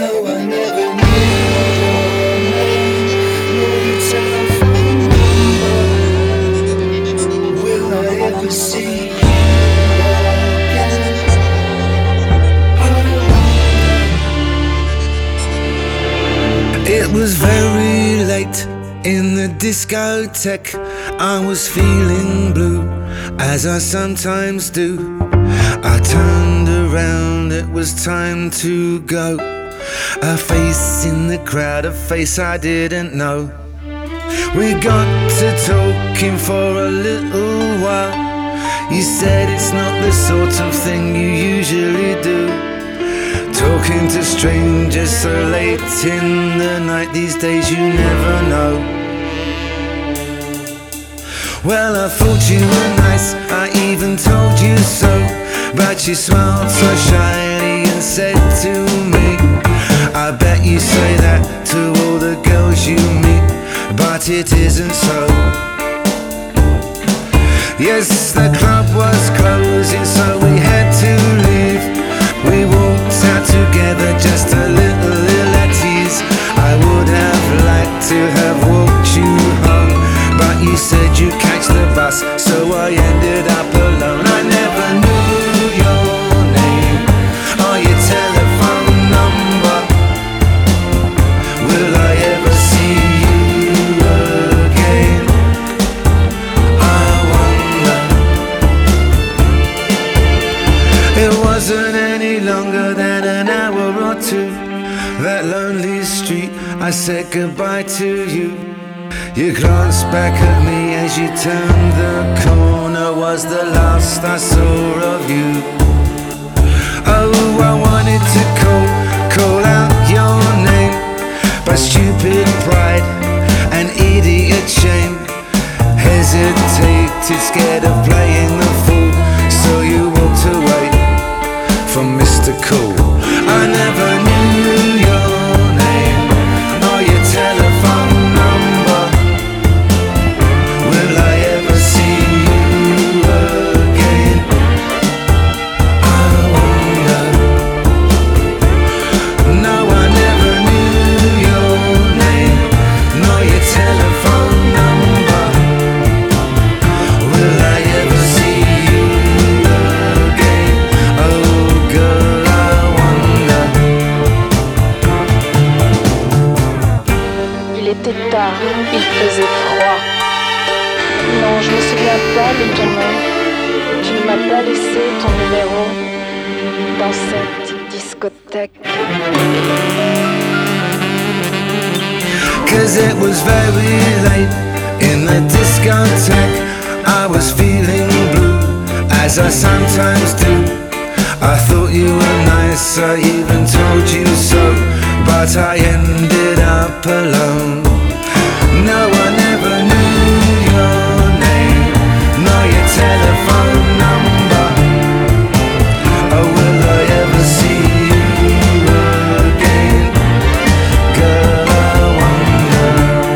No, I never knew your name, nor your telephone number. Will I ever see you again? It was very late in the discotheque. I was feeling blue, as I sometimes do. I turned around, it was time to go. A face in the crowd, a face I didn't know. We got to talking for a little while. You said it's not the sort of thing you usually do, talking to strangers so late in the night. These days you never know. Well, I thought you were nice, I even told you so, but you smiled so shyly and said to me, I bet you say that to all the girls you meet, but it isn't so. Yes, the club was closing, so we had to leave. We walked out together, just a little ill at ease. I would have liked to have walked you home, but you said you'd catch the bus, so I ended up alone. I never knew your name or your telephone number. Will I ever see you again? I wonder. It wasn't any longer than an hour or two. That lonely street, I said goodbye to you. You glanced back at me as you turned the corner, was the last I saw of you. Oh, I wanted to call out your name, but stupid pride and idiot shame hesitated, scared of playing the fool. So you walked away from Mr. Cool. I never knew your name or your telephone number. Will I ever see you again? I wonder. No, I never knew your name nor your telephone number. Will I ever see you again? Oh girl, I wonder. Il était tard, il faisait froid. Non, je me souviens pas de ton nom. Tu ne m'as pas laissé ton numéro dans cette discothèque. 'Cause it was very late in the discotheque. I was feeling blue, as I sometimes do. I thought you were nice, I even told you so, but I ended up alone. No, I never knew your name nor your telephone number. Oh, will I ever see you again? Girl, I wonder.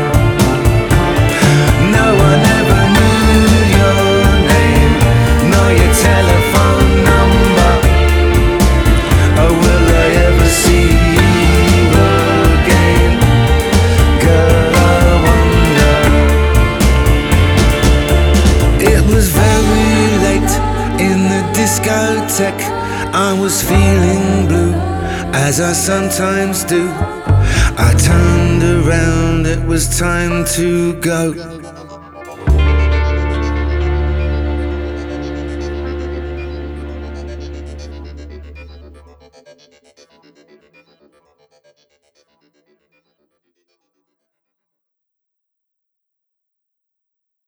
No, I never knew your name nor your telephone number. Oh, will I ever see you again? Girl, I wonder. It was very late in the discotheque. I was feeling blue, as I sometimes do. I turned around, it was time to go.